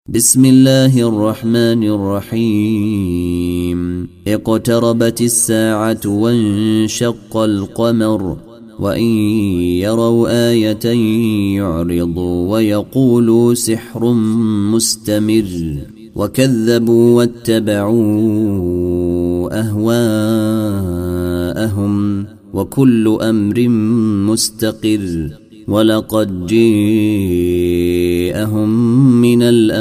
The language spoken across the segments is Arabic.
بسم الله الرحمن الرحيم اقتربت الساعة وانشق القمر وإن يروا آية يعرضوا ويقولوا سحر مستمر وكذبوا واتبعوا أهواءهم وكل أمر مستقر ولقد جاءهم من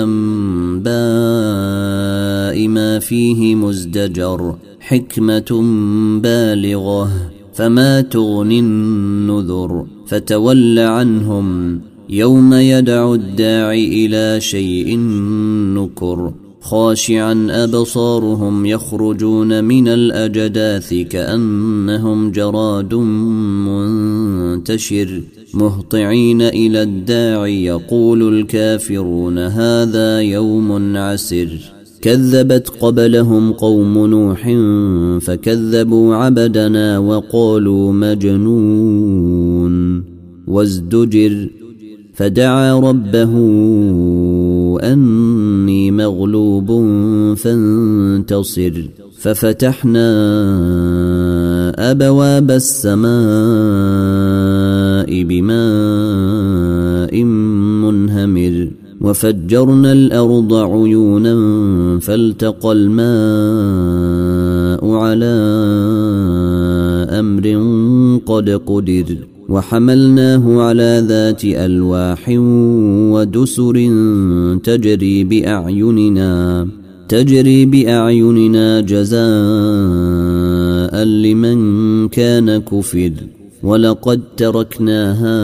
الأنباء ما فيه مزدجر حكمة بالغة فما تغني النذر فتول عنهم يوم يدعو الداعي إلى شيء نكر خاشعا أبصارهم يخرجون من الأجداث كأنهم جراد منتشر مهطعين إلى الداعي يقول الكافرون هذا يوم عسر كذبت قبلهم قوم نوح فكذبوا عبدنا وقالوا مجنون وازدجر فدعا ربه أني مغلوب فانتصر ففتحنا أبواب السماء بماء منهمر وفجرنا الأرض عيونا فالتقى الماء على أمر قد قدر وحملناه على ذات ألواح ودسر تجري بأعيننا جزاء لمن كان كفر ولقد تركناها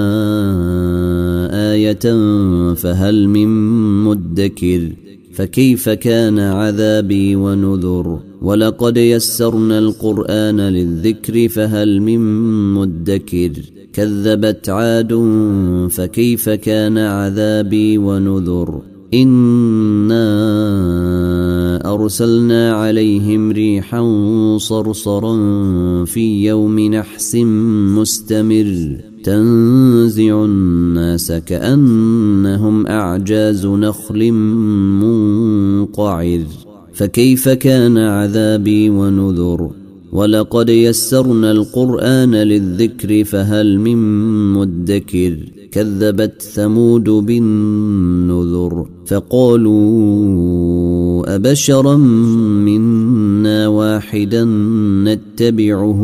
آية فهل من مدكر فكيف كان عذابي ونذر ولقد يسرنا القرآن للذكر فهل من مدكر كذبت عاد فكيف كان عذابي ونذر إنا أرسلنا عليهم ريحا صرصرا في يوم نحس مستمر تنزع الناس كأنهم أعجاز نخل منقعر فكيف كان عذابي ونذر ولقد يسرنا القرآن للذكر فهل من مدكر كذبت ثمود بالنذر فقالوا أبشرا منا واحدا نتبعه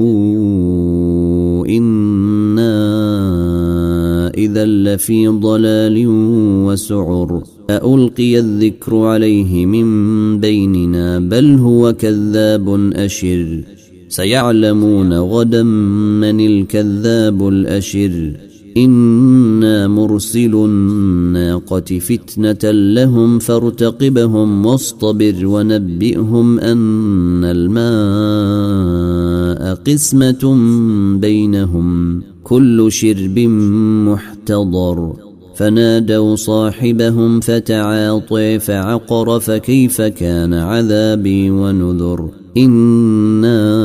إنا إذا لفي ضلال وسعر ألقي الذكر عليه من بيننا بل هو كذاب أشر سيعلمون غدا من الكذاب الأشر إنا مرسل الناقة فتنة لهم فارتقبهم واصطبر ونبئهم أن الماء قسمة بينهم كل شرب محتضر فنادوا صاحبهم فتعاطي فعقر فكيف كان عذابي ونذر إنا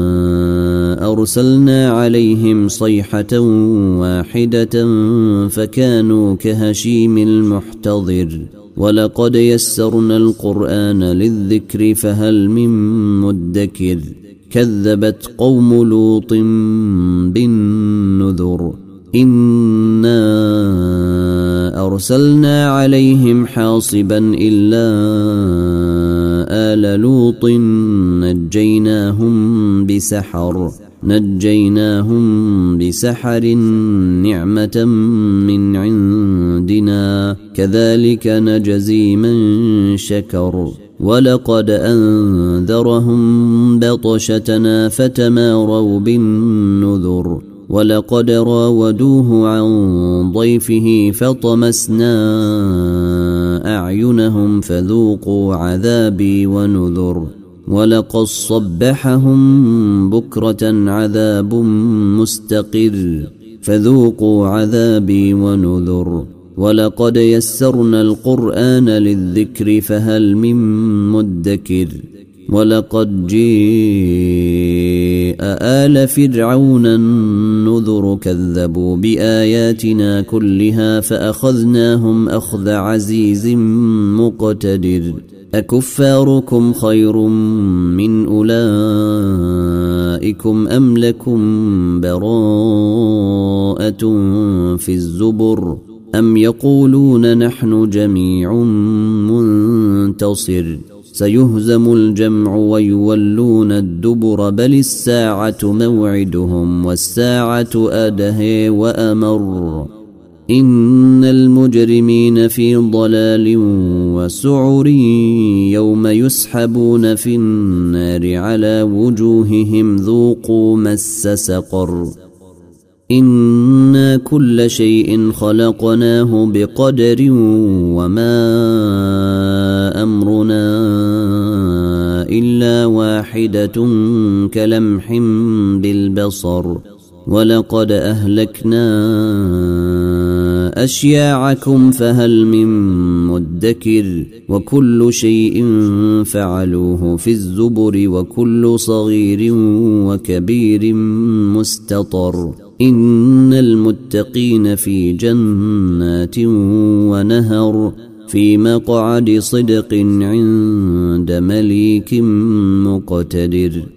أرسلنا عليهم صيحة واحدة فكانوا كهشيم المحتضر ولقد يسرنا القرآن للذكر فهل من مدكر كذبت قوم لوط بالنذر إنا أرسلنا عليهم حاصبا إلا آل لوط نجيناهم بسحر نعمة من عندنا كذلك نجزي من شكر ولقد أنذرهم بطشتنا فتماروا بالنذر ولقد راودوه عن ضيفه فطمسنا أعينهم فذوقوا عذابي ونذر ولقد صبحهم بكرة عذاب مستقر فذوقوا عذابي ونذر ولقد يسرنا القرآن للذكر فهل من مدكر ولقد جيء آل فرعون النذر كذبوا بآياتنا كلها فأخذناهم أخذ عزيز مقتدر أكفاركم خير من أولئكم أم لكم براءة في الزبر أم يقولون نحن جميع منتصر سيهزم الجمع ويولون الدبر بل الساعة موعدهم والساعة أدهى وأمر إن المجرمين في ضلال وسعر يوم يسحبون في النار على وجوههم ذوقوا مس سقر إنا كل شيء خلقناه بقدر وما أمرنا إلا واحدة كلمح بالبصر ولقد أهلكنا أشياعكم فهل من مدكر وكل شيء فعلوه في الزبر وكل صغير وكبير مستطر إن المتقين في جنات ونهر في مقعد صدق عند مليك مقتدر